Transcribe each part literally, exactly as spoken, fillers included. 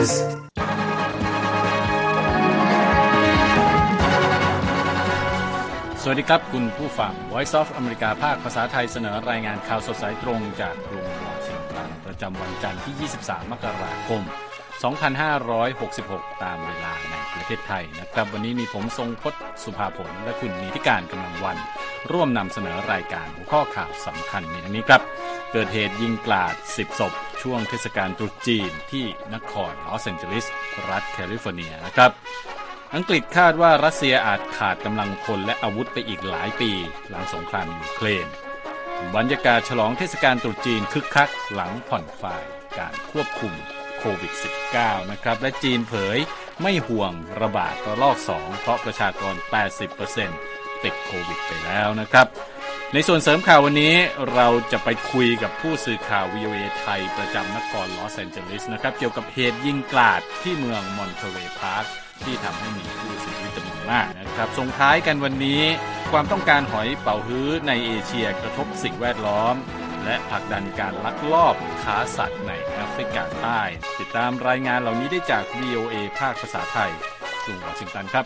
News สวัสดีครับคุณผู้ฟัง Voice of America ภาคภาษาไทยเสนอรายงานข่าวสดสายตรงจากกรุงวอชิงตันประจำวันจันทร์ที่ยี่สิบสามมกราคมสองพันห้าร้อยหกสิบหกตามเวลาในประเทศไทยนะครับวันนี้มีผมทรงพจน์สุภาผลและคุณนิติการกำลังวันร่วมนำเสนอรายการหัวข้อข่าวสำคัญมีดังนี้ครับเกิดเหตุยิงกราดสิบศพช่วงเทศกาลตรุษจีนที่นครลอสแอนเจลิสรัฐแคลิฟอร์เนียนะครับอังกฤษคาดว่ารัสเซียอาจขาดกำลังพลและอาวุธไปอีกหลายปีหลังสงครามยูเครนบรรยากาศฉลองเทศกาลตรุษจีนคึกคักหลังผ่อนคลายการควบคุมโควิด สิบเก้า นะครับและจีนเผยไม่ห่วงระบาดระลอกสองเพราะประชากร แปดสิบเปอร์เซ็นต์ ติดโควิดไปแล้วนะครับในส่วนเสริมข่าววันนี้เราจะไปคุยกับผู้สื่อข่าว วี โอ เอ ไทยประจำนครลอสแอนเจลิสนะครับเกี่ยวกับเหตุยิงกราดที่เมืองมอนเทเรย์พาร์คที่ทำให้มีผู้เสียชีวิตจำนวนมากนะครับส่งท้ายกันวันนี้ความต้องการหอยเป๋าฮื้อในเอเชียกระทบสิ่งแวดล้อมและผลักดันการลักลอบค้าสัตว์ในแอฟริกาใต้ติดตามรายงานเหล่านี้ได้จาก วี โอ เอ ภาคภาษาไทยกรุงวอชิงตันครับ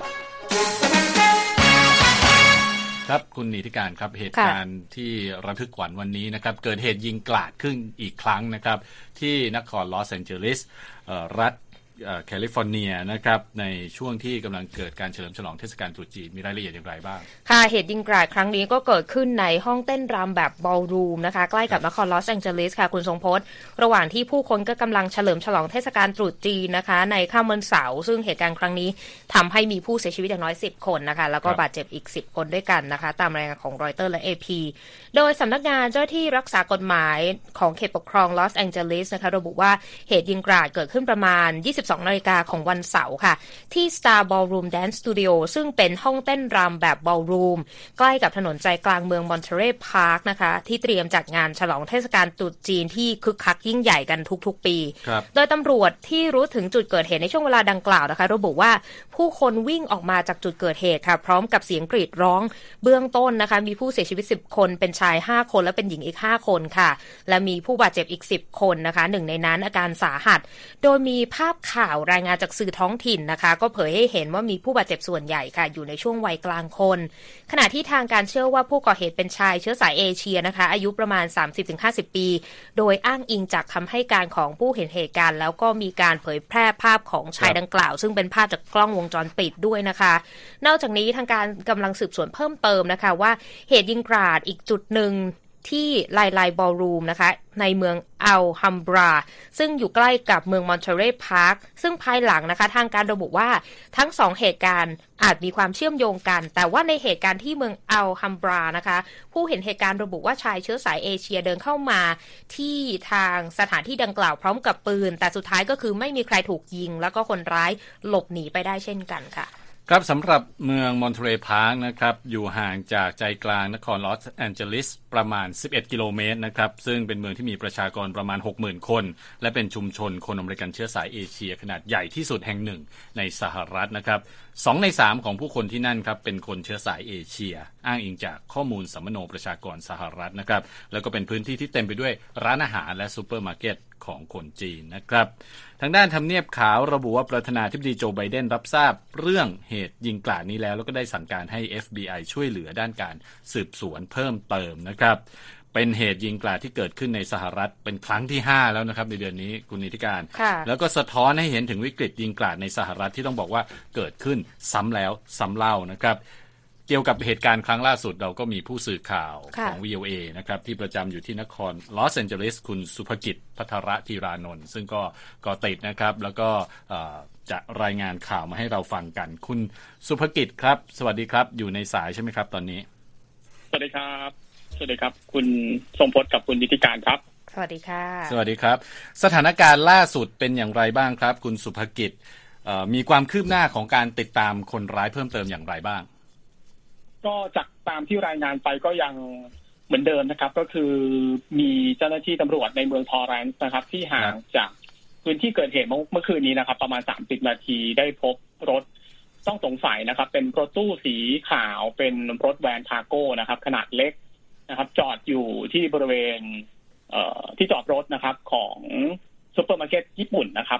ครับคุณนิติการครับเหตุการณ์ที่ระทึกขวัญวันนี้นะครับเกิดเหตุยิงกราดขึ้นอีกครั้งนะครับที่นครลอสแอนเจลิสรัฐแคลิฟอร์เนียนะครับในช่วงที่กำลังเกิดการเฉลิมฉลองเทศกาลตรุษจีนมีรายละเอียดอย่างไรบ้างค่ะเหตุยิงกราดครั้งนี้ก็เกิดขึ้นในห้องเต้นรำแบบบอลรูมนะคะใกล้กับนครลอสแองเจลิสค่ะคุณทรงพจน์ระหว่างที่ผู้คนก็กำลังเฉลิมฉลองเทศกาลตรุษจีนนะคะในค่ำวันเสาร์ซึ่งเหตุการณ์ครั้งนี้ทำให้มีผู้เสียชีวิตอย่างน้อยสิบคนนะคะแล้วก็บาดเจ็บอีกสิบคนด้วยกันนะคะตามรายงานของรอยเตอร์และ เอ พี โดยสำนักงานเจ้าหน้าที่รักษากฎหมายของเขตปกครองลอสแองเจลิสนะคะระบุว่าเหตุยิงกราดเกิดขึ้นประมาณ ยี่สิบสองนาฬิกาของวันเสาร์ค่ะที่ Star Ballroom Dance Studio ซึ่งเป็นห้องเต้นรำแบบ Ballroom ใกล้กับถนนใจกลางเมืองมอนเทเรย์พาร์คนะคะที่เตรียมจัดงานฉลองเทศกาลตรุษจีนที่คึกคักยิ่งใหญ่กันทุกๆปีโดยตำรวจที่รู้ถึงจุดเกิดเหตุในช่วงเวลาดังกล่าวนะคะระบุว่าผู้คนวิ่งออกมาจากจุดเกิดเหตุค่ะพร้อมกับเสียงกรีดร้องเบื้องต้นนะคะมีผู้เสียชีวิตสิบคนเป็นชายห้าคนและเป็นหญิงอีกห้าคนค่ะและมีผู้บาดเจ็บอีกสิบคนนะคะหนึ่งในนั้นอาการสาหัสโดยมีภาพข่าวรายงานจากสื่อท้องถิ่นนะคะก็เผยให้เห็นว่ามีผู้บาดเจ็บส่วนใหญ่ค่ะอยู่ในช่วงวัยกลางคนขณะที่ทางการเชื่อว่าผู้ก่อเหตุเป็นชายเชื้อสายเอเชียนะคะอายุประมาณ สามสิบถึงห้าสิบ ปีโดยอ้างอิงจากคำให้การของผู้เห็นเหตุการณ์แล้วก็มีการเผยแพร่ภาพของชายดังกล่าวซึ่งเป็นภาพจากกล้องวงจรปิดด้วยนะคะนอกจากนี้ทางการกำลังสืบสวนเพิ่มเติมนะคะว่าเหตุยิงกราดอีกจุดหนึ่งที่ไลไลบอลรูมนะคะในเมืองอัลฮัมบราซึ่งอยู่ใกล้กับเมืองมอนเทเรย์พาร์คซึ่งภายหลังนะคะทางการระบุว่าทั้งสองเหตุการณ์อาจมีความเชื่อมโยงกันแต่ว่าในเหตุการณ์ที่เมืองอัลฮัมบรานะคะผู้เห็นเหตุการณ์ระบุว่าชายเชื้อสายเอเชียเดินเข้ามาที่ทางสถานที่ดังกล่าวพร้อมกับปืนแต่สุดท้ายก็คือไม่มีใครถูกยิงแล้วก็คนร้ายหลบหนีไปได้เช่นกันค่ะครับสำหรับเมืองมอนเทเรย์พาร์คนะครับอยู่ห่างจากใจกลางนครลอสแอนเจลิสประมาณสิบเอ็ดกิโลเมตรนะครับซึ่งเป็นเมืองที่มีประชากรประมาณ หกหมื่น คนและเป็นชุมชนคนอเมริกันเชื้อสายเอเชียขนาดใหญ่ที่สุดแห่งหนึ่งในสหรัฐนะครับสองในสามของผู้คนที่นั่นครับเป็นคนเชื้อสายเอเชียอ้างอิงจากข้อมูลสัมมโนประชากรสหรัฐนะครับแล้วก็เป็นพื้นที่ที่เต็มไปด้วยร้านอาหารและซูเปอร์มาร์เก็ตของคนจีนนะครับทางด้านทำเนียบขาวระบุว่าประธานาธิบดีโจไบเดนรับทราบเรื่องเหตุยิงกราดนี้แล้วแล้วก็ได้สั่งการให้ เอฟ บี ไอ ช่วยเหลือด้านการสืบสวนเพิ่มเติมนะครับเป็นเหตุยิงกราดที่เกิดขึ้นในสหรัฐเป็นครั้งที่ห้าแล้วนะครับในเดือนนี้คุณนิติการแล้วก็สะท้อนให้เห็นถึงวิกฤตยิงกราดในสหรัฐที่ต้องบอกว่าเกิดขึ้นซ้ำแล้วซ้ำเล่านะครับเกี่ยวกับเหตุการณ์ครั้งล่าสุดเราก็มีผู้สื่อข่าวของ วี โอ เอ นะครับที่ประจำอยู่ที่นครลอสแอนเจลิสคุณสุภกิจภัทรธีรานนท์ซึ่งก็ก็ติดนะครับแล้วก็จะรายงานข่าวมาให้เราฟังกันคุณสุภกิจครับสวัสดีครับอยู่ในสายใช่ไหมครับตอนนี้สวัสดีครับสวัสดีครับคุณทรงพจน์กับคุณนิติการครับสวัสดีค่ะสวัสดีครับสถานการณ์ล่าสุดเป็นอย่างไรบ้างครับคุณสุภกิจมีความคืบหน้าของการติดตามคนร้ายเพิ่มเติมอย่างไรบ้างก็จากตามที่รายงานไปก็ยังเหมือนเดิมนะครับก็คือมีเจ้าหน้าที่ตำรวจในเมืองทอร์เรนซ์นะครับที่ห่างจากพื้นที่เกิดเหตุเมื่อคืนนี้นะครับประมาณสามสิบนาทีได้พบรถต้องสงสัยนะครับเป็นรถตู้สีขาวเป็นรถแวนคาร์โก้นะครับขนาดเล็กนะครับจอดอยู่ที่บริเวณเอ่อที่จอดรถนะครับของซุปเปอร์มาร์เก็ตญี่ปุ่นนะครับ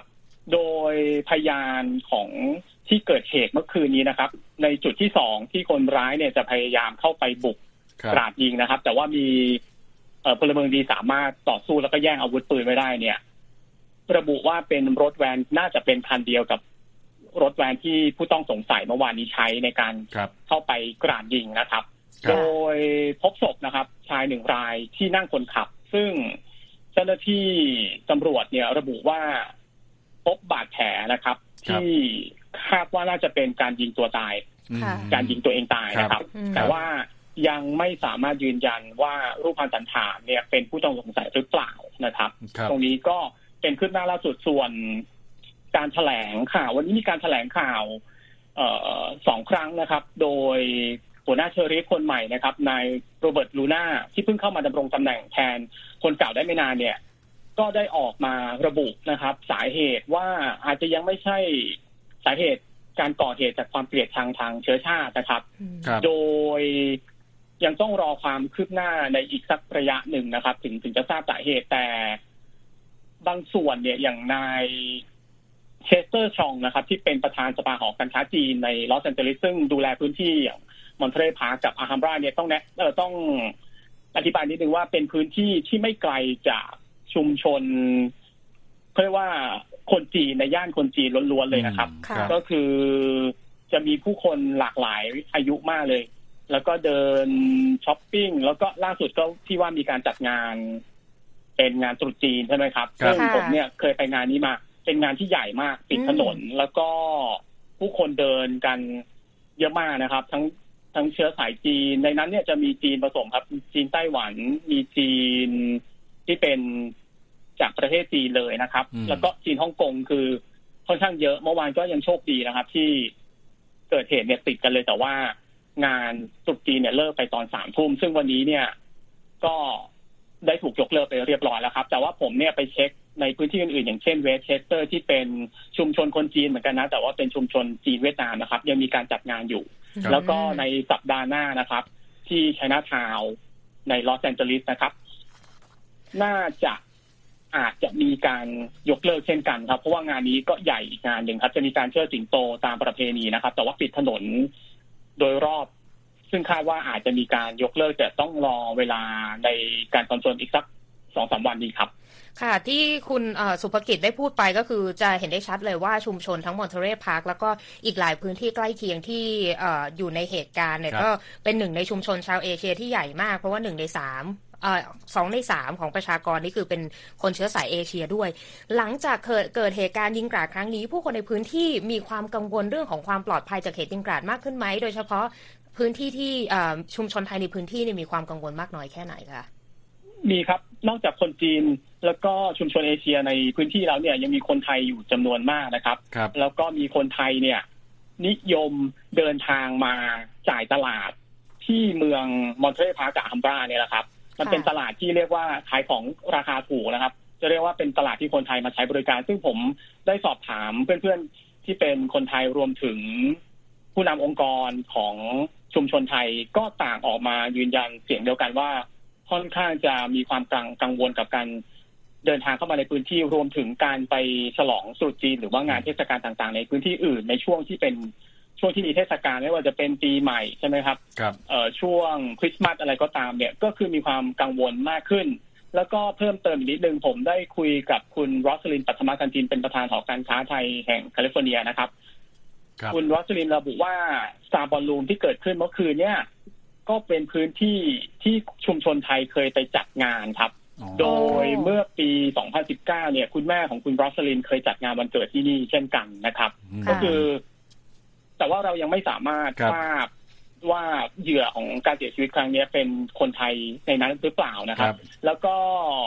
โดยพยานของที่เกิดเหตุเมื่อคืนนี้นะครับในจุดที่สองที่คนร้ายเนี่ยจะพยายามเข้าไปบุกกราดยิงนะครับแต่ว่ามีพลเมืองดีสามารถต่อสู้แล้วก็แย่งอาวุธปืนไว้ได้เนี่ยระบุว่าเป็นรถแวนน่าจะเป็นคันเดียวกับรถแวนที่ผู้ต้องสงสัยเมื่อวานนี้ใช้ในการเข้าไปกราดยิงนะครับโดยพบศพนะครับชายหนึ่งรายที่นั่งคนขับซึ่งเจ้าหน้าที่ตำรวจเนี่ยระบุว่าพบบาดแผลนะครับที่คาดว่าน่าจะเป็นการยิงตัวตายการยิงตัวเองตายนะครับแต่ว่ายังไม่สามารถยืนยันว่ารูปพรรณสันฐานเนี่ยเป็นผู้ต้องสงสัยหรือเปล่านะครับตรงนี้ก็เป็นขึ้นหน้าล่าสุดส่วนการแถลงข่าววันนี้มีการแถลงข่าวเอ่อสองครั้งนะครับโดยหัวหน้าเชอรี่คนใหม่นะครับนายโรเบิร์ตลูน่าที่เพิ่งเข้ามาดำรงตำแหน่งแทนคนเก่าได้ไม่นานเนี่ยก็ได้ออกมาระบุนะครับสาเหตุว่าอาจจะยังไม่ใช่สาเหตุการก่อเหตุจากความเกลียดชังทางเชื้อชาตินะครับโดยยังต้องรอความคืบหน้าในอีกสักระยะหนึ่งนะครับถึงถึงจะทราบสาเหตุแต่บางส่วนเนี่ยอย่างนายเชสเตอร์ชองนะครับที่เป็นประธานสภาหอการค้าจีนในลอสแอนเจลิสซึ่งดูแลพื้นที่อย่างมอนเทเรพาร์คกับอาฮัมบราเนี่ยต้องแนะเออต้องอธิบายนิดนึงว่าเป็นพื้นที่ที่ไม่ไกลจากชุมชนเรียกว่าคนจีนในย่านคนจีนล้วนๆเลยนะครับก็คือจะมีผู้คนหลากหลายอายุมากเลยแล้วก็เดินช้อปปิ้งแล้วก็ล่าสุดก็ที่ว่ามีการจัดงานเป็นงานตรุษจีนใช่ไหมครับซึ่งผมเนี่ยเคยไปงานนี้มาเป็นงานที่ใหญ่มากปิดถนนแล้วก็ผู้คนเดินกันเยอะมากนะครับทั้งทั้งเชื้อสายจีนในนั้นเนี่ยจะมีจีนผสมครับจีนไต้หวันมีจีนที่เป็นจากประเทศจีนเลยนะครับแล้วก็จีนฮ่องกงคือค่อนข้างเยอะเมื่อวานก็ยังโชคดีนะครับที่เกิดเหตุเนี่ยติดกันเลยแต่ว่างานตรุษจีนเนี่ยเลิกไปตอนสามทุ่มซึ่งวันนี้เนี่ยก็ได้ถูกยกเลิกไปเรียบร้อยแล้วครับแต่ว่าผมเนี่ยไปเช็คในพื้นที่อื่นๆอย่างเช่นเวสเชสเตอร์ที่เป็นชุมชนคนจีนเหมือนกันนะแต่ว่าเป็นชุมชนจีนเวียดนามนะครับยังมีการจัดงานอยู่แล้วก็ในสัปดาห์หน้านะครับที่ไชน่าทาวน์ในลอสแอนเจลิสนะครับน่าจะอาจจะมีการยกเลิกเช่นกันครับเพราะว่างานนี้ก็ใหญ่อีกงานหนึ่งครับจะมีการเชิดสิงโตตามประเพณีนะครับแต่ว่าปิดถนนโดยรอบซึ่งคาดว่าอาจจะมีการยกเลิกแต่ต้องรอเวลาในการคอนเฟิร์มอีกสัก สองถึงสาม วันนี้ครับค่ะที่คุณสุภกิจได้พูดไปก็คือจะเห็นได้ชัดเลยว่าชุมชนทั้งมอนเทเรพาร์คแล้วก็อีกหลายพื้นที่ใกล้เคียงที่อยู่ในเหตุการณ์เนี่ยก็เป็นหนึ่งในชุมชนชาวเอเชียที่ใหญ่มากเพราะว่าหนึ่งในสามเอ่อสองในสามของประชากรนี่คือเป็นคนเชื้อสายเอเชียด้วยหลังจากเกิดเกิดเหตุการณ์ยิงกราดครั้งนี้ผู้คนในพื้นที่มีความกังวลเรื่องของความปลอดภัยจากเหตุยิงกราดมากขึ้นไหมโดยเฉพาะพื้นที่ที่ชุมชนไทยในพื้นที่นี่มีความกังวลมากน้อยแค่ไหนคะมีครับนอกจากคนจีนแล้วก็ชุมชนเอเชียในพื้นที่แล้วเนี่ยยังมีคนไทยอยู่จำนวนมากนะครับแล้วก็มีคนไทยเนี่ยนิยมเดินทางมาจ่ายตลาดที่เมืองมอนเทเรพาร์คกับอัมบราเนี่ยแหละครับมันเป็นตลาดที่เรียกว่าขายของราคาถูกนะครับจะเรียกว่าเป็นตลาดที่คนไทยมาใช้บริการซึ่งผมได้สอบถามเพื่อนๆที่เป็นคนไทยรวมถึงผู้นำองค์กรของชุมชนไทยก็ต่างออกมายืนยันเสียงเดียวกันว่าค่อนข้างจะมีความกังกังวลกับการเดินทางเข้ามาในพื้นที่รวมถึงการไปฉลองตรุษจีนหรือว่างานเทศกาลต่างๆในพื้นที่อื่นในช่วงที่เป็นช่วงที่มีเทศกาลไม่ว่าจะเป็นปีใหม่ใช่ไหมครับครับเอ่อช่วงคริสต์มาสอะไรก็ตามเนี่ยก็คือมีความกังวลมากขึ้นแล้วก็เพิ่มเติมอีกนิดนึงผมได้คุยกับคุณรอสลินปัทมากันจินเป็นประธานหอการค้าไทยแห่งแคลิฟอร์เนียนะครับคุณรอสลินระบุว่าสตาร์บอลลูมที่เกิดขึ้นเมื่อคืนเนี่ยก็เป็นพื้นที่ที่ชุมชนไทยเคยไปจัดงานครับโดยเมื่อปีสองพันสิบเก้าเนี่ยคุณแม่ของคุณรอสลินเคยจัดงานวันเกิดที่นี่เช่นกันนะครับก็คือแต่ว่าเรายังไม่สามารถทราบว่าเหยื่อของการเสียชีวิตครั้งนี้เป็นคนไทยในนั้นหรือเปล่านะครับแล้วก็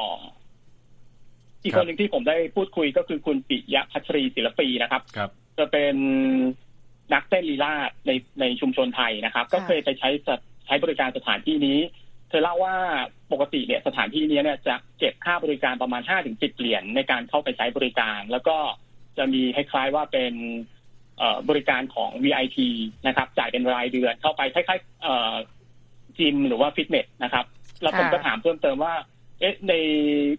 อีกคนหนึ่งที่ผมได้พูดคุยก็คือคุณปิยะพัชรีศิลปีนะครับจะเป็นนักเต้นลีลาศในในชุมชนไทยนะครับก็เคยไปใช้ใช้บริการสถานที่นี้เธอเล่าว่าปกติเนี่ยสถานที่นี้เนี่ยจะเก็บค่าบริการประมาณ ห้าถึงสิบ เหรียญในการเข้าไปใช้บริการแล้วก็จะมีคล้ายๆว่าเป็นบริการของ วี ไอ พี นะครับจ่ายเป็นรายเดือนเข้าไปคล้ายๆจิมหรือว่าฟิตเนสนะครับแล้วผมก็ถามเพิ่มเติมว่าเอ๊ะใน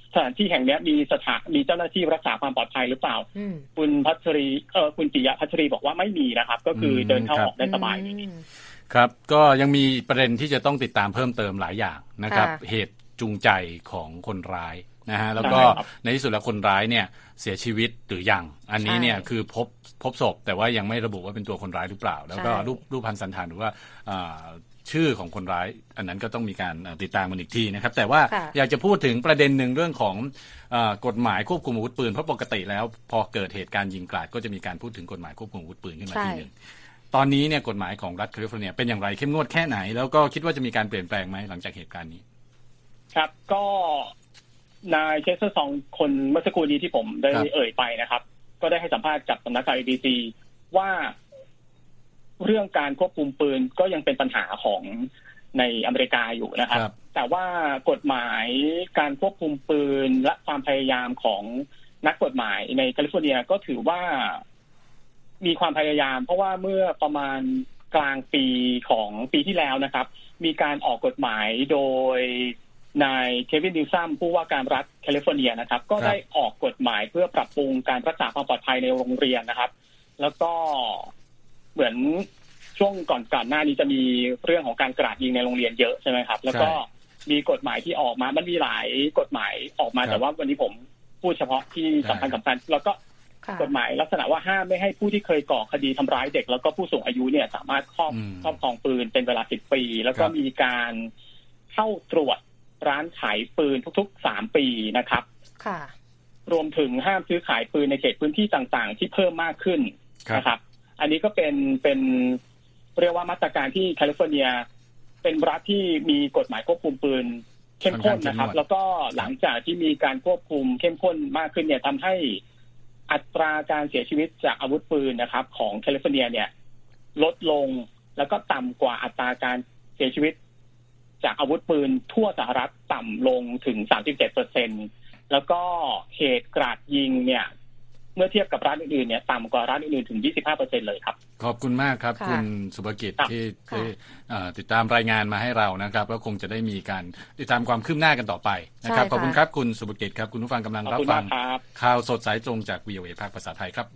สถานที่แห่งนี้มีสถานมีเจ้าหน้าที่รักษาความปลอดภัยหรือเปล่าคุณพัชรีเออคุณปิยะพัชรีบอกว่าไม่มีนะครับก็คือเดินเข้าออกได้สบายครับก็ยังมีประเด็นที่จะต้องติดตามเพิ่มเติมหลายอย่างนะครับเหตุจูงใจของคนร้ายนะฮะแล้วก็ในที่สุดแล้วคนร้ายเนี่ยเสียชีวิตหรือยังอันนี้เนี่ยคือพบพบศพแต่ว่ายังไม่ระบุว่าเป็นตัวคนร้ายหรือเปล่าแล้วก็รูปรูปพรรณสันฐานหรือว่าชื่อของคนร้ายอันนั้นก็ต้องมีการติดตามมันอีกทีนะครับแต่ว่าอยากจะพูดถึงประเด็นหนึ่งเรื่องของกฎหมายควบคุมอาวุธปืนเพราะปกติแล้วพอเกิดเหตุการณ์ยิงกราดก็จะมีการพูดถึงกฎหมายควบคุมอาวุธปืนขึ้นมาทีนึงตอนนี้เนี่ยกฎหมายของรัฐแคลิฟอร์เนียเป็นอย่างไรเข้มงวดแค่ไหนแล้วก็คิดว่าจะมีการเปลี่ยนแปลงไหมหลังจากเหตุการณ์นี้ครับก็นายเชสเตอร์ซองคนเมื่อสักครู่นี้ที่ผมได้เอ่ยไปนะครับก็ได้ให้สัมภาษณ์กับสำนักข่าว เอ บี ซี ว่าเรื่องการควบคุมปืนก็ยังเป็นปัญหาของในอเมริกาอยู่นะครับแต่ว่ากฎหมายการควบคุมปืนและความพยายามของนักกฎหมายในแคลิฟอร์เนียก็ถือว่ามีความพยายามเพราะว่าเมื่อประมาณกลางปีของปีที่แล้วนะครับมีการออกกฎหมายโดยนายเควินนิวซัมผู้ว่าการรัฐแคลิฟอร์เนียนะครับก็ได้ออกกฎหมายเพื่อปรับปรุงการรักษาความปลอดภัยในโรงเรียนนะครับแล้วก็เหมือนช่วงก่อนก่อนหน้านี้จะมีเรื่องของการกราดยิงในโรงเรียนเยอะใช่ไหมครับแล้วก็มีกฎหมายที่ออกมามันมีหลายกฎหมายออกมาแต่ว่าวันนี้ผมพูดเฉพาะที่สำคัญสำคัญแล้วก็กฎหมายลักษณะว่าห้ามไม่ให้ผู้ที่เคยก่อคดีทำร้ายเด็กแล้วก็ผู้สูงอายุเนี่ยสามารถครอบครอบครองปืนเป็นเวลาสิบปีแล้วก็มีการเข้าตรวจร้านขายปืนทุกๆสามปีนะครับค่ะรวมถึงห้ามซื้อขายปืนในเขตพื้นที่ต่างๆที่เพิ่มมากขึ้นนะครับอันนี้ก็เป็นเป็นเรียกว่ามาตรการที่แคลิฟอร์เนียเป็นรัฐที่มีกฎหมายควบคุมปืนเข้มข้นนะครับแล้วก็หลังจากที่มีการควบคุมเข้มข้นมากขึ้นเนี่ยทำให้อัตราการเสียชีวิตจากอาวุธปืนนะครับของแคลิฟอร์เนียเนี่ยลดลงแล้วก็ต่ำกว่าอัตราการเสียชีวิตจากอาวุธปืนทั่วสหรัฐต่ำลงถึง สามสิบเจ็ดเปอร์เซ็นต์ แล้วก็เหตุกราดยิงเนี่ยเมื่อเทียบกับร้านอื่นๆเนี่ยต่ำกว่าร้านอื่นๆถึง ยี่สิบห้าเปอร์เซ็นต์ เลยครับขอบคุณมากครับคุณสุภกิจที่ติดตามรายงานมาให้เรานะครับแล้วคงจะได้มีการติดตามความคืบหน้ากันต่อไปนะครับขอบคุณครับคุณสุภกิจครับคุณผู้ฟังกำลังรับฟังข่าวสดสายตรงจาก วี โอ เอ ภาคภาษาไทยครับ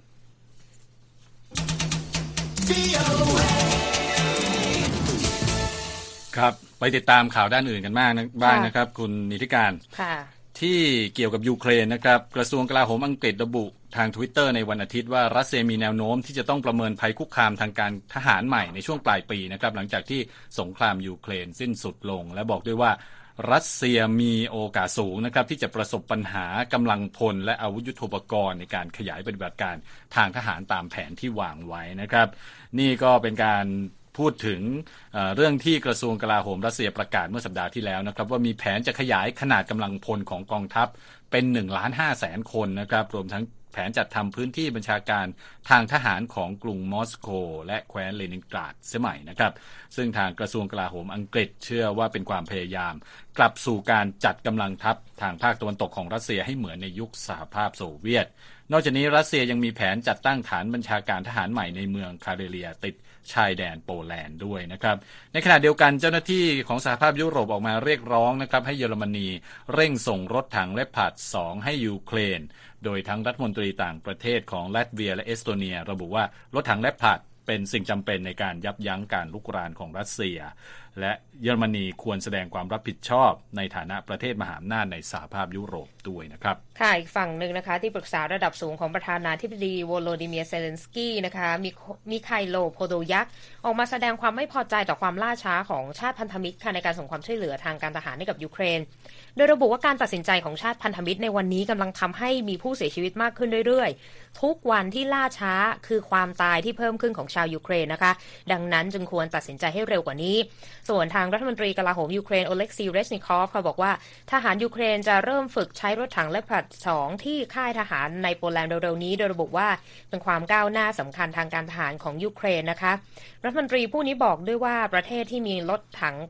ครับไปติดตามข่าวด้านอื่นกันมากนะบ้างนะครับคุณนิติการที่เกี่ยวกับยูเครนนะครับกระทรวงกลาโหมอังกฤษระบุทาง Twitter ในวันอาทิตย์ว่ารัสเซียมีแนวโน้มที่จะต้องประเมินภัยคุกคามทางการทหารใหม่ในช่วงปลายปีนะครับหลังจากที่สงครามยูเครนสิ้นสุดลงและบอกด้วยว่ารัสเซียมีโอกาสสูงนะครับที่จะประสบปัญหากำลังพลและอาวุธยุทโธปกรณ์ในการขยายปฏิบัติการทางทหารตามแผนที่วางไว้นะครับนี่ก็เป็นการพูดถึง เอ่อ เรื่องที่กระทรวงกลาโหมรัสเซียประกาศเมื่อสัปดาห์ที่แล้วนะครับว่ามีแผนจะขยายขนาดกำลังพลของกองทัพเป็นหนึ่งล้านห้าแสนคนนะครับรวมทั้งแผนจัดทำพื้นที่บัญชาการทางทหารของกรุงมอสโกและแคว้นเลนินกราดสมัยนะครับซึ่งทางกระทรวงกลาโหมอังกฤษเชื่อว่าเป็นความพยายามกลับสู่การจัดกำลังทัพทางภาคตะวันตกของรัสเซียให้เหมือนในยุคสหภาพโซเวียตนอกจากนี้รัสเซียยังมีแผนจัดตั้งฐานบัญชาการทหารใหม่ในเมืองคาเรเลียติดชายแดนโปแลนด์ด้วยนะครับในขณะเดียวกันเจ้าหน้าที่ของสหภาพยุโรปออกมาเรียกร้องนะครับให้เยอรมนีเร่งส่งรถถังเลปาร์ดสองให้ยูเครนโดยทั้งรัฐมนตรีต่างประเทศของลัตเวียและเอสโตเนียระบุว่ารถถังเลปาร์ดเป็นสิ่งจำเป็นในการยับยั้งการลุกรานของรัสเซียและเยอรมนีควรแสดงความรับผิดชอบในฐานะประเทศมหาอำนาจในสหภาพยุโรปด้วยนะครับค่ะอีกฝั่งหนึ่งนะคะที่ปรึกษาระดับสูงของประธานาธิบดีโวโลดิเมียร์เซเลนสกี้นะคะมีมีไคโลโพโดยักออกมาแสดงความไม่พอใจต่อความล่าช้าของชาติพันธมิตรค่ะในการส่งความช่วยเหลือทางการทหารให้กับยูเครนโดยระบุว่าการตัดสินใจของชาติพันธมิตรในวันนี้กำลังทำให้มีผู้เสียชีวิตมากขึ้นเรื่อยๆทุกวันที่ล่าช้าคือความตายที่เพิ่มขึ้นของชาวยูเครนนะคะดังนั้นจึงควรตัดสินใจให้เร็วกว่านี้ส่วนทางรัฐมนตรีกลาโหมยูเครนโอเล็กซีเรชนิคอฟเขาบอกว่าทหารยูเครนจะเริ่มฝึกใช้รถถังเลปาร์ดสองที่ค่ายทหารในโปแลนด์เร็วๆนี้โดยระบุว่าเป็นความก้าวหน้าสำคัญทางการทหารของยูเครนนะคะรัฐมนตรีผู้นี้บอกด้วยว่าประเทศที่มีรถถังประมาณ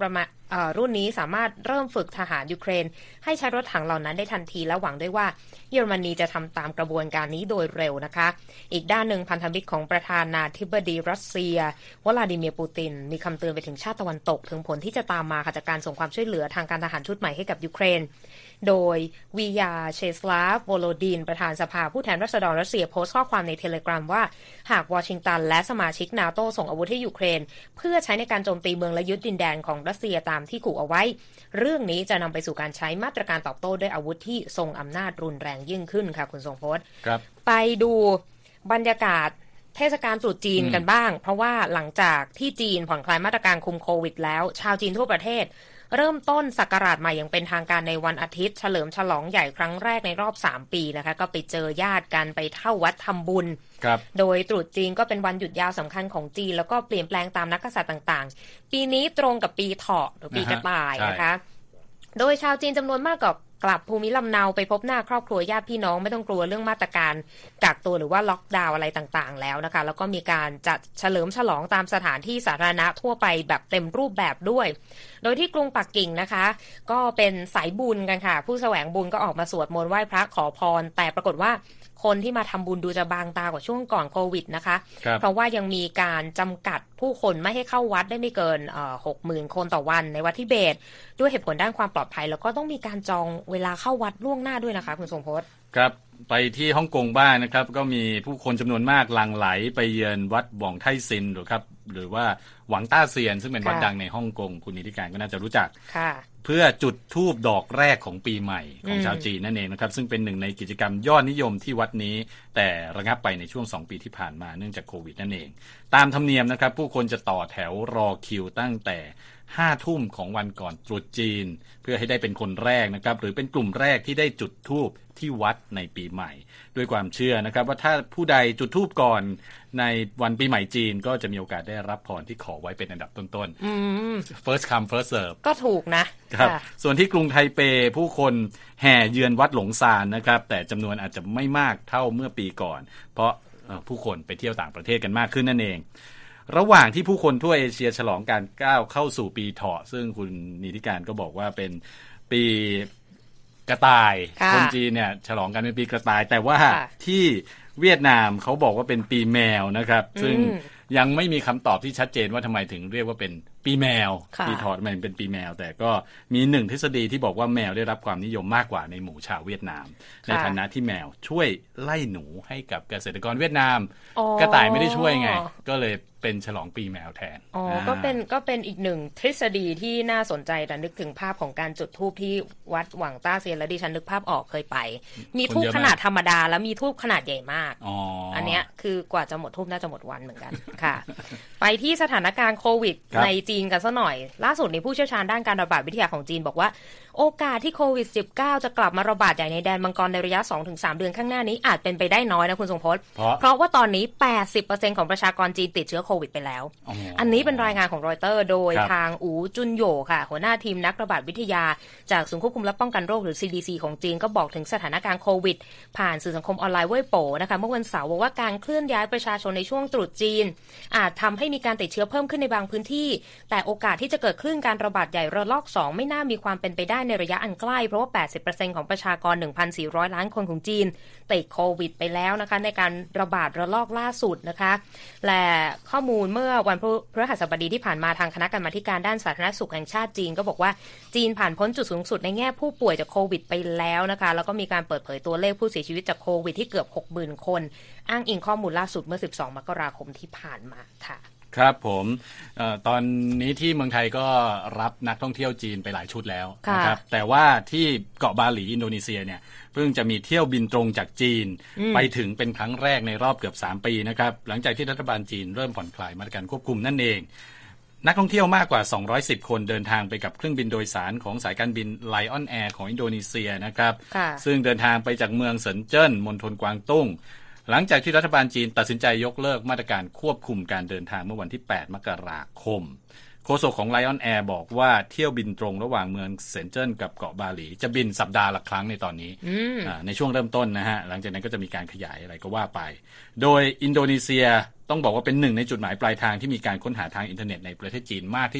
รุ่นนี้สามารถเริ่มฝึกทหารยูเครนให้ใช้รถถังเหล่านั้นได้ทันทีและหวังด้วยว่าเยอรมนีจะทำตามกระบวนการนี้โดยเร็วนะคะอีกด้านหนึ่งพันธมิตรของประธานาธิบดีรัสเซียวลาดิเมียร์ปูตินมีคำเตือนไปถึงชาติตะวันตกถึงผลที่จะตามมาจากการส่งความช่วยเหลือทางการทหารชุดใหม่ให้กับยูเครนโดยวิยาเชสลาฟโวโลดินประธานสภาผู้แทนราษฎรรัสเซียโพสต์ข้อความในเทเลกรามว่าหากวอชิงตันและสมาชิกนาโตส่งอาวุธให้ยูเครนเพื่อใช้ในการโจมตีเมืองและยึดดินแดนของรัสเซียตามที่ขู่เอาไว้เรื่องนี้จะนำไปสู่การใช้มาตรการตอบโต้ด้วยอาวุธที่ทรงอำนาจรุนแรงยิ่งขึ้นค่ะคุณทรงพจน์ไปดูบรรยากาศเทศกาลตรุษจีนกันบ้างเพราะว่าหลังจากที่จีนผ่อนคลายมาตรการคุมโควิดแล้วชาวจีนทั่วประเทศเริ่มต้นศักราชใหม่อย่างเป็นทางการในวันอาทิตย์เฉลิมฉลองใหญ่ครั้งแรกในรอบสามปีนะคะก็ไปเจอญาติกันไปเข้าวัดทำบุญโดยตรุษจีนก็เป็นวันหยุดยาวสำคัญของจีนแล้วก็เปลี่ยนแปลงตามนักกษัตริย์ต่างๆปีนี้ตรงกับปีเถาะหรือปีกระต่ายนะคะโดยชาวจีนจำนวนมากกับกลับภูมิลำเนาไปพบหน้าครอบครัวญาติพี่น้องไม่ต้องกลัวเรื่องมาตรการกักตัวหรือว่าล็อกดาวน์อะไรต่างๆแล้วนะคะแล้วก็มีการจัดเฉลิมฉลองตามสถานที่สาธารณะทั่วไปแบบเต็มรูปแบบด้วยโดยที่กรุงปักกิ่งนะคะก็เป็นสายบุญกันค่ะผู้แสวงบุญก็ออกมาสวดมนต์ไหว้พระขอพรแต่ปรากฏว่าคนที่มาทำบุญดูจะบางตากว่าช่วงก่อนโควิดนะคะเพราะว่ายังมีการจำกัดผู้คนไม่ให้เข้าวัดได้ไม่เกินหกหมื่นคนต่อวันในวัดทิเบตด้วยเหตุผลด้านความปลอดภัยแล้วก็ต้องมีการจองเวลาเข้าวัดล่วงหน้าด้วยนะคะคุณทรงพจน์ครับไปที่ฮ่องกงบ้างนะครับก็มีผู้คนจำนวนมากหลั่งไหลไปเยือนวัดบ่องไทซินหรือครับหรือว่าหวังต้าเซียนซึ่งเป็นวัดดังในฮ่องกงคุณนิติการก็น่าจะรู้จักเพื่อจุดธูปดอกแรกของปีใหม่ของชาวจีนนั่นเองนะครับซึ่งเป็นหนึ่งในกิจกรรมยอดนิยมที่วัดนี้แต่ระงับไปในช่วงสองปีที่ผ่านมาเนื่องจากโควิดนั่นเองตามธรรมเนียมนะครับผู้คนจะต่อแถวรอคิวตั้งแต่ห้าทุ่มของวันก่อนตรุษจีนเพื่อให้ได้เป็นคนแรกนะครับหรือเป็นกลุ่มแรกที่ได้จุดธูปที่วัดในปีใหม่ด้วยความเชื่อนะครับว่าถ้าผู้ใดจุดธูปก่อนในวันปีใหม่จีนก็จะมีโอกาสได้รับพรที่ขอไว้เป็นอันดับต้นๆ first come first serve ก็ถูกนะครับส่วนที่กรุงไทเปผู้คนแห่เยือนวัดหลงซานนะครับแต่จำนวนอาจจะไม่มากเท่าเมื่อปีก่อนเพราะผู้คนไปเที่ยวต่างประเทศกันมากขึ้นนั่นเองระหว่างที่ผู้คนทั่วเอเชียฉลองการก้าวเข้าสู่ปีเถาะซึ่งคุณนิติการก็บอกว่าเป็นปีกระต่ายคนจีนเนี่ยฉลองกันเป็นปีกระต่ายแต่ว่าที่เวียดนามเขาบอกว่าเป็นปีแมวนะครับซึ่งยังไม่มีคำตอบที่ชัดเจนว่าทำไมถึงเรียกว่าเป็นปีแมวปีเถาะมันเป็นปีแมวแต่ก็มีหนึ่งทฤษฎีที่บอกว่าแมวได้รับความนิยมมากกว่าในหมู่ชาวเวียดนามในฐานะที่แมวช่วยไล่หนูให้กับเกษตรกรเวียดนามกระต่ายไม่ได้ช่วยไงก็เลยเป็นฉลองปีแมวแทนอ๋อก็เป็นก็เป็นอีกหนึ่งทฤษฎีที่น่าสนใจแต่นึกถึงภาพของการจุดธูปที่วัดหวังต้าเซียนแล้วดิฉันนึกภาพออกเคยไปมีธูปขนาดธรรมดาแล้วมีธูปขนาดใหญ่มากอ๋ออันเนี้ยคือกว่าจะหมดธูปน่าจะหมดวันเหมือนกันค่ะไปที่สถานการณ์โควิดในจีนกันซะหน่อยล่าสุดในผู้เชี่ยวชาญด้านการระบาดวิทยาของจีนบอกว่าโอกาสที่โควิด สิบเก้า จะกลับมาระบาดใหญ่ในแดนมังกรในระยะ สองถึงสาม เดือนข้างหน้านี้อาจเป็นไปได้น้อยนะคุณทรงพจน์เพราะเพราะว่าตอนนี้ แปดสิบเปอร์เซ็นต์ ของประชากรจีนติดเชื้อโควิดไปแล้ว อ, อันนี้เป็นรายงานของรอยเตอร์โดยทางอูจุนโหย่ค่ะหัวหน้าทีมนักระบาดวิทยาจากศูนย์ควบคุมและป้องกันโรคหรือ ซี ดี ซี ของจีนก็บอกถึงสถานการณ์โควิดผ่านสื่อสังคมออนไลน์เว่ยโป๋นะคะเมื่อวันเสาร์บอกว่าการเคลื่อนย้ายประชาชนในช่วงตรุษจีนอาจทำให้มีการติดเชื้อเพิ่มขึ้นในบางพื้นที่แต่โอกาสที่จะเกิดคลื่นการระบาดใหญ่ระลอกสองไม่น่ามีความเป็นไปได้ในระยะอันใกล้เพราะว่า แปดสิบเปอร์เซ็นต์ ของประชากร หนึ่งพันสี่ร้อย ล้านคนของจีนติดโควิดไปแล้วนะคะในการระบาดระลอกล่าสุดนะคะและข้อมูลเมื่อวันพฤหัสบดีที่ผ่านมาทางคณะกรรมาธิการด้านสาธารณสุขแห่งชาติจีนก็บอกว่าจีนผ่านพ้นจุดสูงสุดในแง่ผู้ป่วยจากโควิดไปแล้วนะคะแล้วก็มีการเปิดเผยตัวเลขผู้เสียชีวิตจากโควิดที่เกือบ หกหมื่น คนอ้างอิงข้อมูลล่าสุดเมื่อสิบสองมกราคมที่ผ่านมาค่ะครับผมเอ่อตอนนี้ที่เมืองไทยก็รับนักท่องเที่ยวจีนไปหลายชุดแล้วนะครับแต่ว่าที่เกาะบาหลีอินโดนีเซียเนี่ยเพิ่งจะมีเที่ยวบินตรงจากจีนไปถึงเป็นครั้งแรกในรอบเกือบสามปีนะครับหลังจากที่รัฐบาลจีนเริ่มผ่อนคลายมาตรการควบคุมนั่นเองนักท่องเที่ยวมากกว่าสองร้อยสิบคนเดินทางไปกับเครื่องบินโดยสารของสายการบิน Lion Air ของอินโดนีเซียนะครับซึ่งเดินทางไปจากเมืองเซินเจิ้นมณฑลกวางตุ้งหลังจากที่รัฐบาลจีนตัดสินใจยกเลิกมาตรการควบคุมการเดินทางเมื่อวันที่แปดมกราคมโฆษกของ Lion Air บอกว่าเที่ยวบินตรงระหว่างเมืองเซินเจิ้นกับเกาะบาหลีจะบินสัปดาห์ละครั้งในตอนนี้ในช่วงเริ่มต้นนะฮะหลังจากนั้นก็จะมีการขยายอะไรก็ว่าไปโดยอินโดนีเซียต้องบอกว่าเป็นหนึ่งในจุดหมายปลายทางที่มีการค้นหาทางอินเทอร์เน็ตในประเทศจีนมากที่สุด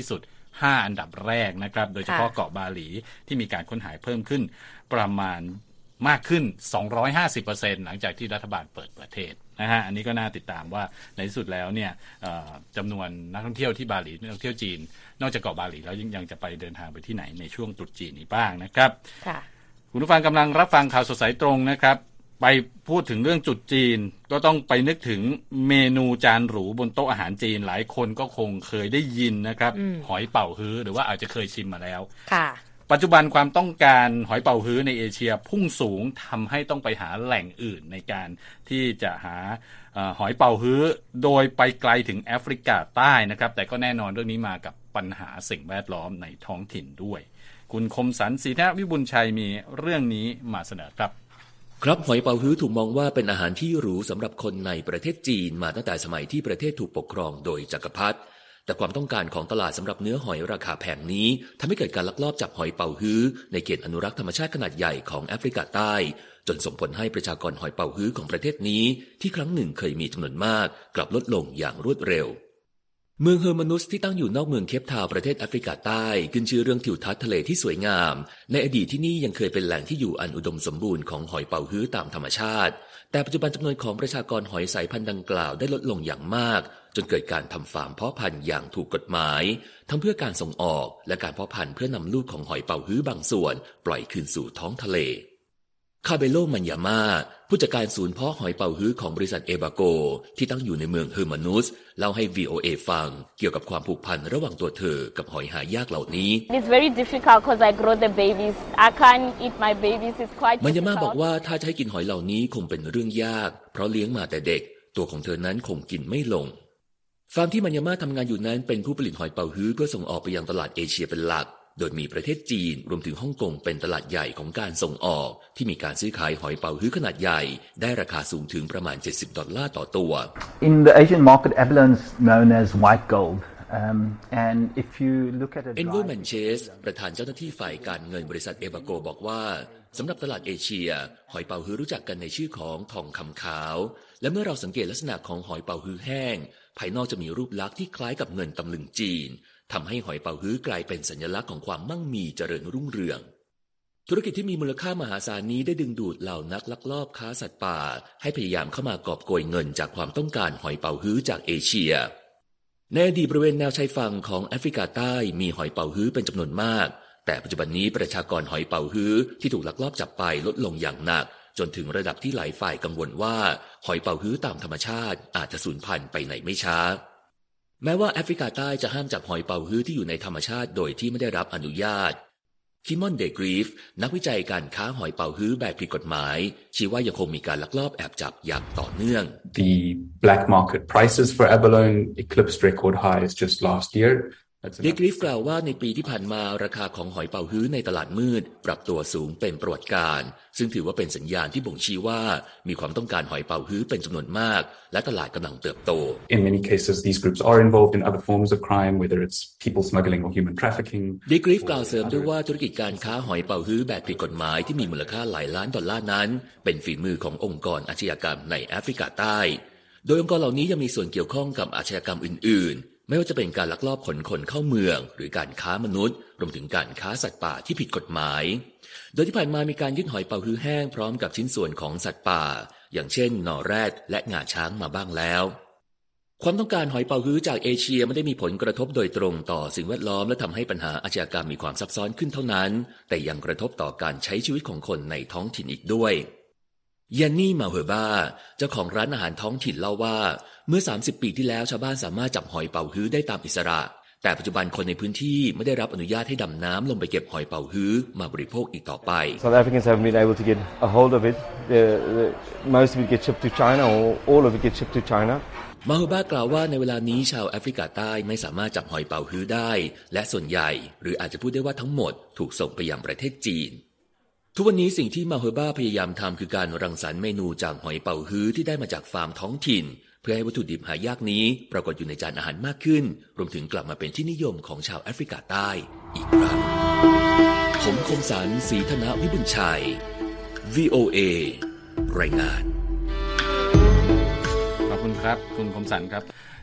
ห้าอันดับแรกนะครับโดยเฉพาะเกาะบาหลีที่มีการค้นหาเพิ่มขึ้นประมาณมากขึ้น สองร้อยห้าสิบเปอร์เซ็นต์ หลังจากที่รัฐบาลเปิดประเทศนะฮะอันนี้ก็น่าติดตามว่าในที่สุดแล้วเนี่ยจำนวนนักท่องเที่ยวที่บาหลีนักท่องเที่ยวจีนนอกจากเกาะบาหลีแล้วยังยังจะไปเดินทางไปที่ไหนในช่วงตรุษจีนนี้บ้างนะครับคุณผู้ฟังกำลังรับฟังข่าวสดสายตรงนะครับไปพูดถึงเรื่องจุดจีนก็ต้องไปนึกถึงเมนูจานหรูบนโต๊ะอาหารจีนหลายคนก็คงเคยได้ยินนะครับหอยเป่าฮื้อหรือว่าอาจจะเคยชิมมาแล้วค่ะปัจจุบันความต้องการหอยเป่าฮื้อในเอเชียพุ่งสูงทำให้ต้องไปหาแหล่งอื่นในการที่จะหาหอยเป่าฮื้อโดยไปไกลถึงแอฟริกาใต้นะครับแต่ก็แน่นอนเรื่องนี้มากับปัญหาสิ่งแวดล้อมในท้องถิ่นด้วยคุณคมสันต์ ศรีธนวิบุญชัยมีเรื่องนี้มาเสนอครับครับหอยเป่าฮื้อถูกมองว่าเป็นอาหารที่หรูสำหรับคนในประเทศจีนมาตั้งแต่สมัยที่ประเทศถูกปกครองโดยจักรพรรดิแต่ความต้องการของตลาดสำหรับเนื้อหอยราคาแพงนี้ทำให้เกิดการลักลอบจับหอยเป่าฮื้อในเขตอนุรักษ์ธรรมชาติขนาดใหญ่ของแอฟริกาใต้จนส่งผลให้ประชากรหอยเป่าฮื้อของประเทศนี้ที่ครั้งหนึ่งเคยมีจำนวนมากกลับลดลงอย่างรวดเร็วเมืองเฮอร์มานุสที่ตั้งอยู่นอกเมืองเคปทาวน์ประเทศแอฟริกาใต้ขึ้นชื่อเรื่องทิวทัศน์ทะเลที่สวยงามในอดีตที่นี่ยังเคยเป็นแหล่งที่อยู่อันอุดมสมบูรณ์ของหอยเป่าฮื้อตามธรรมชาติแต่ปัจจุบันจำนวนของประชากรหอยสายพันธุ์ดังกล่าวได้ลดลงอย่างมากจนเกิดการทำฟาร์มเพาะพันธุ์อย่างถูกกฎหมายทั้งเพื่อการส่งออกและการเพาะพันธุ์เพื่อนำลูกของหอยเป่าฮื้อบางส่วนปล่อยคืนสู่ท้องทะเลคาเบโลมันยาม่าผู้จัดการศูนย์เพาะหอยเป่าฮื้อของบริษัทเอเบโกที่ตั้งอยู่ในเมืองเฮอร์มานุสเล่าให้ วี โอ เอ ฟังเกี่ยวกับความผูกพันระหว่างตัวเธอกับหอยหายากเหล่านี้ It's very difficult because I grow the babies. I can't eat my babies. It's quite difficult. มันยาม่าบอกว่าถ้าจะให้กินหอยเหล่านี้คงเป็นเรื่องยากเพราะเลี้ยงมาแต่เด็กตัวของเธอนั้นคงกินไม่ลงฟาร์มที่มันยาม่าทำงานอยู่นั้นเป็นผู้ผลิตหอยเป่าฮื้อเพื่อส่งออกไปยังตลาดเอเชียเป็นหลักโดยมีประเทศจีนรวมถึงฮ่องกงเป็นตลาดใหญ่ของการส่งออกที่มีการซื้อขายหอยเป่าฮื้อขนาดใหญ่ได้ราคาสูงถึงประมาณเจ็ดสิบดอลลาร์ต่อตัว In the Asian market, abalone is known as white gold. Um, and if you look at it, เอ็นเวอร์แมนเชสประธานเจ้าหน้าที่ฝ่ายการเงินบริษัทเอเบโกบอกว่าสำหรับตลาดเอเชียหอยเป่าฮื้อรู้จักกันในชื่อของทองคำขาวและเมื่อเราสังเกตลักษณะของหอยเป่าฮื้อแห้งภายนอกจะมีรูปลักษณ์ที่คล้ายกับเงินตำลึงจีนทำให้หอยเป่าฮื้อกลายเป็นสัญลักษณ์ของความมั่งมีเจริญรุ่งเรืองธุรกิจที่มีมูลค่ามหาศาลนี้ได้ดึงดูดเหล่านักลักลอบค้าสัตว์ป่าให้พยายามเข้ามากอบโกยเงินจากความต้องการหอยเป่าฮื้อจากเอเชียในอดีตบริเวณแนวชายฝั่งของแอฟริกาใต้มีหอยเป่าฮื้อเป็นจำนวนมากแต่ปัจจุบันนี้ประชากรหอยเป่าฮื้อที่ถูกลักลอบจับไปลดลงอย่างหนักจนถึงระดับที่หลายฝ่ายกังวลว่าหอยเป่าฮื้อตามธรรมชาติอาจจะสูญพันธุ์ไปไหนไม่ช้าแม้ว่าแอฟริกาใต้จะห้ามจับหอยเป่าฮื้อที่อยู่ในธรรมชาติโดยที่ไม่ได้รับอนุญาตคิมอนเดกรีฟนักวิจัยการค้าหอยเป่าฮื้อแบบผิดกฎหมายชี้ว่ายังคงมีการลักลอบแอบจับอย่างต่อเนื่อง The black market prices for abalone eclipsed record highs just last year เดกรีฟกล่าวว่าในปีที่ผ่านมาราคาของหอยเป่าฮื้อในตลาดมืดปรับตัวสูงเป็นประวัติการณ์ซึ่งถือว่าเป็นสัญญาณที่บ่งชี้ว่ามีความต้องการหอยเป่าฮื้อเป็นจำนวนมากและตลาดกำลังเติบโต In many cases these groups are involved in other forms of crime whether it's people smuggling or human trafficking เดกรีฟกล่าวเสริมด้วยว่าธุรกิจการค้าหอยเป่าฮื้อแบบผิดกฎหมายที่มีมูลค่าหลายล้านดอลลาร์นั้นเป็นฝีมือขององค์กรอาชญากรรมในแอฟริกาใต้โดยองค์กรเหล่านี้ยังมีส่วนเกี่ยวข้องกับอาชญากรรมอื่นๆไม่ว่าจะเป็นการลักลอบขนคนเข้าเมืองหรือการค้ามนุษย์รวมถึงการค้าสัตว์ป่าที่ผิดกฎหมายโดยที่ผ่านมามีการยึดหอยเป่าฮื้อแห้งพร้อมกับชิ้นส่วนของสัตว์ป่าอย่างเช่นนอแรดและงาช้างมาบ้างแล้วความต้องการหอยเป่าฮื้อจากเอเชียไม่ได้มีผลกระทบโดยตรงต่อสิ่งแวดล้อมและทำให้ปัญหาอาชญากรรมมีความซับซ้อนขึ้นเท่านั้นแต่ยังกระทบต่อการใช้ชีวิตของคนในท้องถิ่นอีกด้วยยันนี่มาเฮบ้าเจ้าของร้านอาหารท้องถิ่นเล่าว่าเมื่อสามสิบปีที่แล้วชาวบ้านสามารถจับหอยเป่าฮื้อได้ตามอิสระแต่ปัจจุบันคนในพื้นที่ไม่ได้รับอนุญาตให้ดำน้ำลงไปเก็บหอยเป่าฮื้อมาบริโภคอีกต่อไป South Africans haven't been able to get a hold of it. The, the, most of it gets shipped to China or all of it gets shipped to China. มาฮูบ้ากล่าวว่าในเวลานี้ชาวแอฟริกาใต้ไม่สามารถจับหอยเป่าฮื้อได้และส่วนใหญ่หรืออาจจะพูดได้ว่าทั้งหมดถูกส่งไปยังประเทศจีนทุกวันนี้สิ่งที่มาฮูบ้าพยายามทำคือการรังสรรค์เมนูจากหอยเป่าฮื้อที่ได้มาจากฟาร์มท้องถิ่นเพื่อให้วัตถุดิบหายากนี้ปรากฏอยู่ในจานอาหารมากขึ้นรวมถึงกลับมาเป็นที่นิยมของชาวแอฟริกาใต้อีกครั้งผมคมสันต์ ศรีธนวิบุญชัย วี โอ เอ รายงานขอบคุณครับคุณคมสันต์ครับ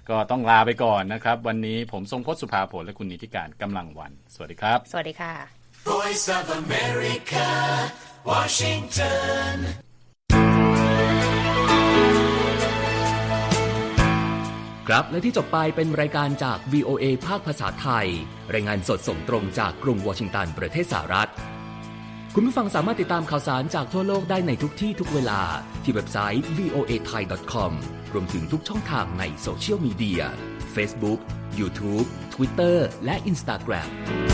ก็ต้องลาไปก่อนนะครับวันนี้ผมทรงพจน์สุภาผลและคุณนิติการกำลังวันสวัสดีครับสวัสดีค่ะ Voice of America Washington ครับและที่จบไปเป็นรายการจาก วี โอ เอ ภาคภาษาไทยรายงานสดส่งตรงจากกรุงวอชิงตันประเทศสหรัฐคุณผู้ฟังสามารถติดตามข่าวสารจากทั่วโลกได้ในทุกที่ทุกเวลาที่เว็บไซต์ วี โอ เอ ไทย ดอท คอม รวมถึงทุกช่องทางในโซเชียลมีเดีย Facebook YouTube Twitter และ Instagram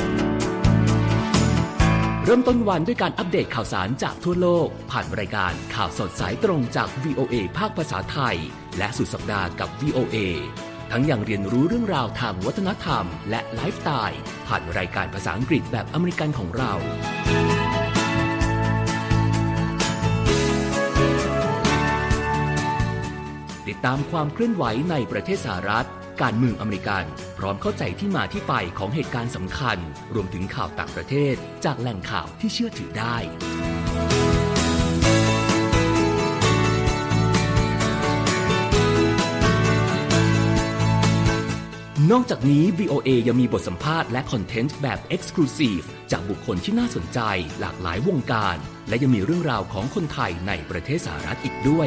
เริ่มต้นวันด้วยการอัปเดตข่าวสารจากทั่วโลกผ่านรายการข่าวสดสายตรงจาก วี โอ เอ ภาคภาษาไทยและสุดสัปดาห์กับ วี โอ เอ ทั้งยังเรียนรู้เรื่องราวทางวัฒนธรรมและไลฟ์สไตล์ผ่านรายการภาษาอังกฤษแบบอเมริกันของเราติดตามความเคลื่อนไหวในประเทศสหรัฐการเมืองอเมริกันพร้อมเข้าใจที่มาที่ไปของเหตุการณ์สำคัญรวมถึงข่าวต่างประเทศจากแหล่งข่าวที่เชื่อถือได้นอกจากนี้ วี โอ เอ ยังมีบทสัมภาษณ์และคอนเทนต์แบบ Exclusive จากบุคคลที่น่าสนใจหลากหลายวงการและยังมีเรื่องราวของคนไทยในประเทศสหรัฐอีกด้วย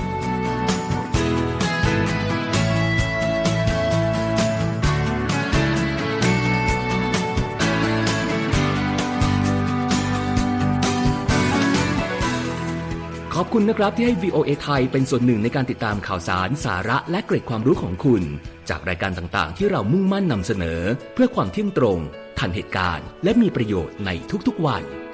ขอบคุณนะครับที่ให้ วี โอ เอ ไทยเป็นส่วนหนึ่งในการติดตามข่าวสารสาระและเกร็ดความรู้ของคุณจากรายการต่างๆที่เรามุ่งมั่นนำเสนอเพื่อความเที่ยงตรงทันเหตุการณ์และมีประโยชน์ในทุกๆวัน